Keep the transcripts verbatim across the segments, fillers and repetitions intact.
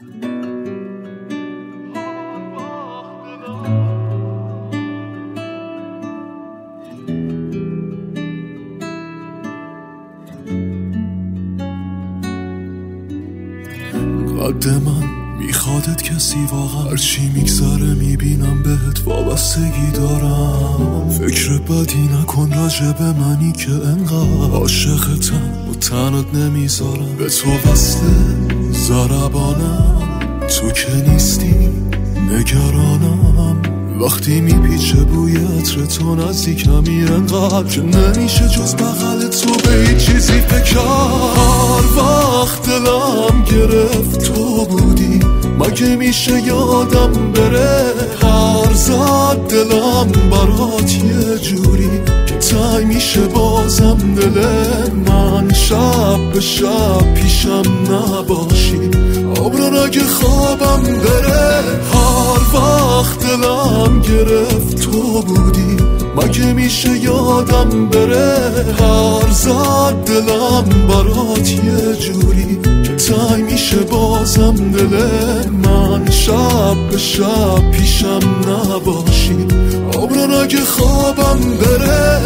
قد من میخوادت کسی واقعا، هرچی میگذره میبینم بهت وابستگی دارم. فکر بدی نکن راجع به منی که انقدر عاشقتم و تنت نمیذارم. به تو وصله ضربانم، تو که نیستی نگرانم. وقتی میپیچه بوی عطر تو نزدیکمی انقدر که نمیشه جز بغل تو به هیچ چیزی فکر. هر وقت دلم گرفت تو بودی، مگه میشه یادم بره؟ هر زد دلم برات یه جوری که تای میشه بازم دل من. شب به شب پیشم نباشی، عمران اگه خوابم بره. هر وقت دلم گرفت تو بودی، مگه میشه یادم بره؟ هر زد دلم برات یه جوری که تای میشه بازم دل من. شب به شب پیشم نباشی، عمران اگه خوابم بره.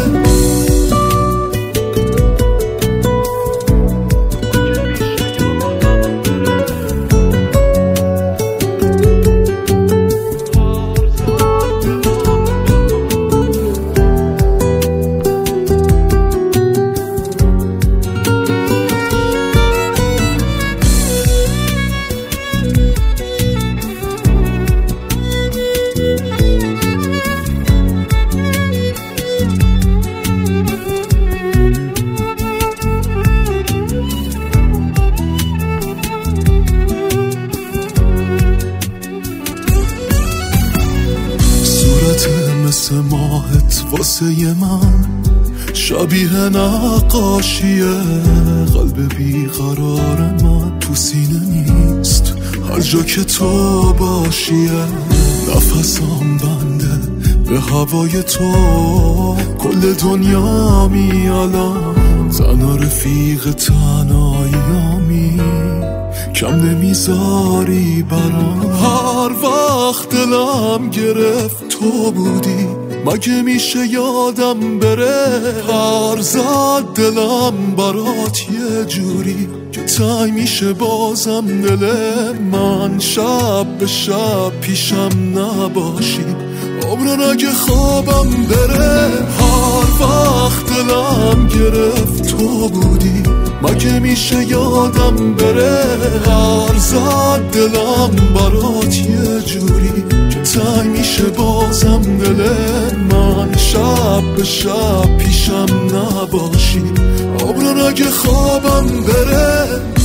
مثل ماهت واسه من شبیه نقاشیه. قلب بیقرار من تو سینه نیست هر جا که تو باشیه. نفسم بنده به هوای تو، کل دنیا می الان تنها رفیق تنهاییامی، کم نمیذاری برام. هر وقت دلم گرفت تو بودی، مگه میشه یادم بره؟ هر زد دلم برات یه جوری که تای میشه بازم دل من. شب به شب پیشم نباشی، عمران اگه خوابم بره. هر وقت دلم گرفت تو بودی، مگه میشه یادم بره؟ هر زد دلم برات یه جوری که تای میشه بازم دل من. شب به شب پیشم نباشی، عمران اگه خوابم بره.